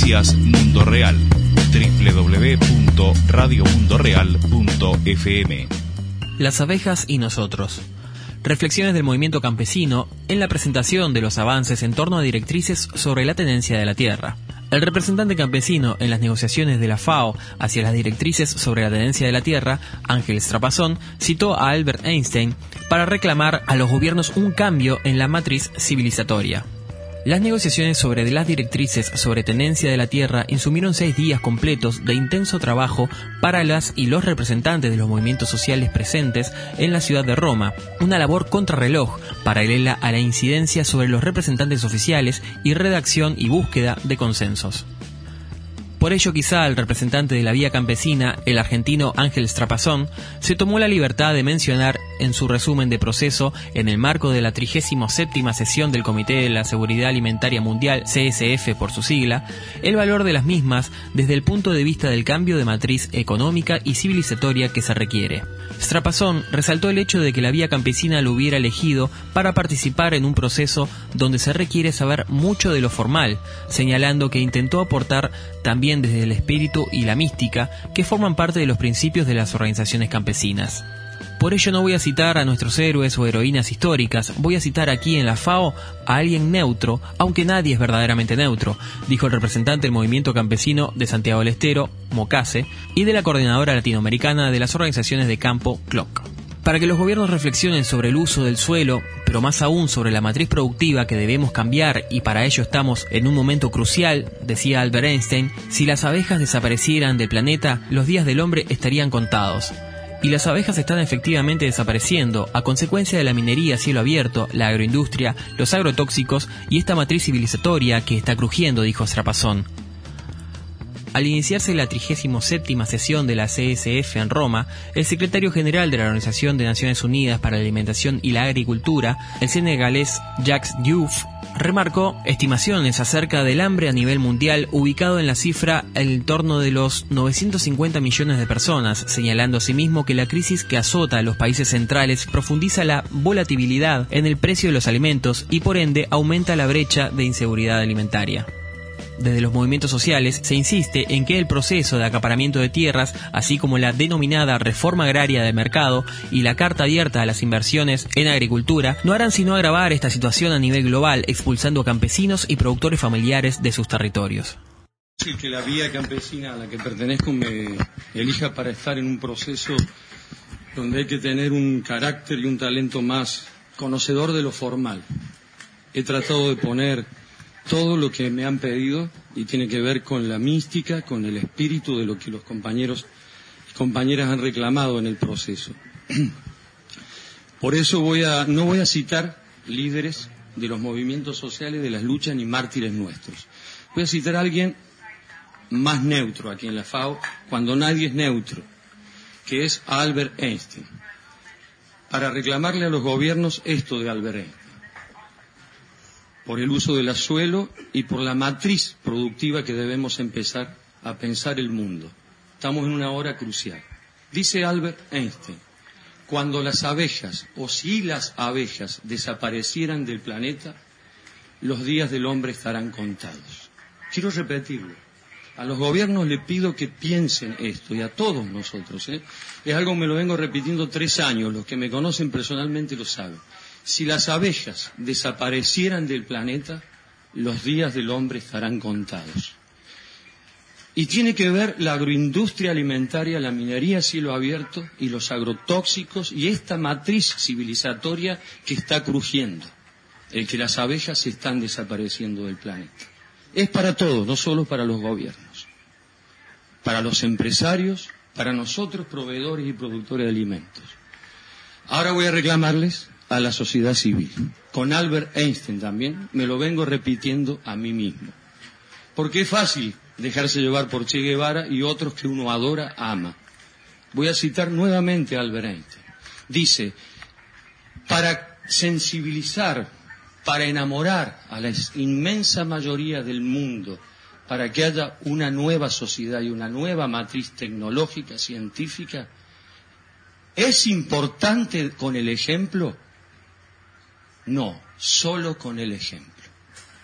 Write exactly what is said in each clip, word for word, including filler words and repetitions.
Noticias Mundo Real. doble u doble u doble u punto radio mundo real punto f m. Las abejas y nosotros. Reflexiones del movimiento campesino en la presentación de los avances en torno a directrices sobre la tenencia de la tierra. El representante campesino en las negociaciones de la FAO hacia las directrices sobre la tenencia de la tierra, Ángel Strapazón, citó a Albert Einstein para reclamar a los gobiernos un cambio en la matriz civilizatoria. Las negociaciones sobre las directrices sobre tenencia de la tierra insumieron seis días completos de intenso trabajo para las y los representantes de los movimientos sociales presentes en la ciudad de Roma, una labor contrarreloj paralela a la incidencia sobre los representantes oficiales y redacción y búsqueda de consensos. Por ello, quizá el representante de la vía campesina, el argentino Ángel Strapazón, se tomó la libertad de mencionar en su resumen de proceso, en el marco de la trigésima séptima sesión del Comité de la Seguridad Alimentaria Mundial, C S F por su sigla, el valor de las mismas desde el punto de vista del cambio de matriz económica y civilizatoria que se requiere. Strapazón resaltó el hecho de que la vía campesina lo hubiera elegido para participar en un proceso donde se requiere saber mucho de lo formal, señalando que intentó aportar también desde el espíritu y la mística que forman parte de los principios de las organizaciones campesinas. Por ello no voy a citar a nuestros héroes o heroínas históricas, voy a citar aquí en la FAO a alguien neutro, aunque nadie es verdaderamente neutro, dijo el representante del movimiento campesino de Santiago del Estero, Mocase, y de la coordinadora latinoamericana de las organizaciones de campo, C L O C. Para que los gobiernos reflexionen sobre el uso del suelo, pero más aún sobre la matriz productiva que debemos cambiar, y para ello estamos en un momento crucial, decía Albert Einstein, si las abejas desaparecieran del planeta, los días del hombre estarían contados. Y las abejas están efectivamente desapareciendo a consecuencia de la minería a cielo abierto, la agroindustria, los agrotóxicos y esta matriz civilizatoria que está crujiendo, dijo Strapazón. Al iniciarse la trigésima séptima sesión de la C S F en Roma, el secretario general de la Organización de Naciones Unidas para la Alimentación y la Agricultura, el senegalés Jacques Diouf, remarcó estimaciones acerca del hambre a nivel mundial ubicado en la cifra en torno de los novecientos cincuenta millones de personas, señalando asimismo que la crisis que azota a los países centrales profundiza la volatilidad en el precio de los alimentos y por ende aumenta la brecha de inseguridad alimentaria. Desde los movimientos sociales se insiste en que el proceso de acaparamiento de tierras, así como la denominada reforma agraria de mercado y la carta abierta a las inversiones en agricultura, no harán sino agravar esta situación a nivel global, expulsando a campesinos y productores familiares de sus territorios. Sí, que la vía campesina a la que pertenezco me elija para estar en un proceso donde hay que tener un carácter y un talento más conocedor de lo formal. He tratado de poner todo lo que me han pedido y tiene que ver con la mística, con el espíritu de lo que los compañeros y compañeras han reclamado en el proceso. Por eso voy a, no voy a citar líderes de los movimientos sociales, de las luchas, ni mártires nuestros. Voy a citar a alguien más neutro aquí en la FAO, cuando nadie es neutro, que es Albert Einstein, para reclamarle a los gobiernos esto de Albert Einstein: por el uso del suelo y por la matriz productiva que debemos empezar a pensar el mundo. Estamos en una hora crucial. Dice Albert Einstein, cuando las abejas, o si las abejas desaparecieran del planeta, los días del hombre estarán contados. Quiero repetirlo. A los gobiernos les pido que piensen esto, y a todos nosotros, ¿eh? Es algo que me lo vengo repitiendo tres años, los que me conocen personalmente lo saben. Si las abejas desaparecieran del planeta, los días del hombre estarán contados. Y tiene que ver la agroindustria alimentaria, la minería a cielo abierto y los agrotóxicos y esta matriz civilizatoria que está crujiendo, el que las abejas están desapareciendo del planeta. Es para todos, no solo para los gobiernos, para los empresarios, para nosotros proveedores y productores de alimentos. Ahora voy a reclamarles a la sociedad civil. Con Albert Einstein también me lo vengo repitiendo a mí mismo. Porque es fácil dejarse llevar por Che Guevara y otros que uno adora, ama. Voy a citar nuevamente a Albert Einstein. Dice, para sensibilizar, para enamorar a la inmensa mayoría del mundo, para que haya una nueva sociedad y una nueva matriz tecnológica, científica, ¿es importante con el ejemplo? No, solo con el ejemplo.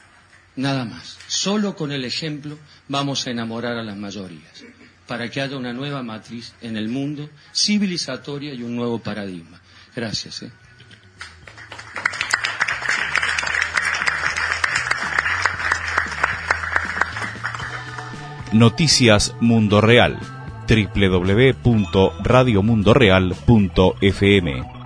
Nada más. Solo con el ejemplo vamos a enamorar a las mayorías, para que haya una nueva matriz en el mundo civilizatoria y un nuevo paradigma. Gracias. ¿eh? Noticias Mundo Real. doble u doble u doble u punto radio mundo real punto f m